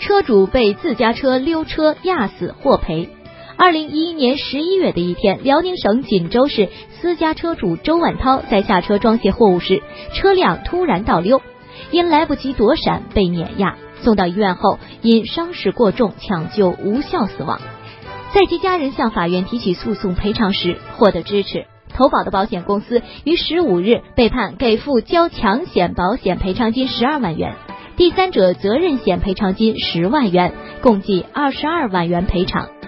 车主被自家车溜车压死获赔。2011年11月的一天，辽宁省锦州市私家车主周万涛在下车装卸货物时，车辆突然倒溜，因来不及躲闪被碾压，送到医院后因伤势过重抢救无效死亡。在其家人向法院提起诉讼赔偿时获得支持，投保的保险公司于15日被判给付交强险保险赔偿金12万元，第三者责任险赔偿金10万元，共计22万元赔偿。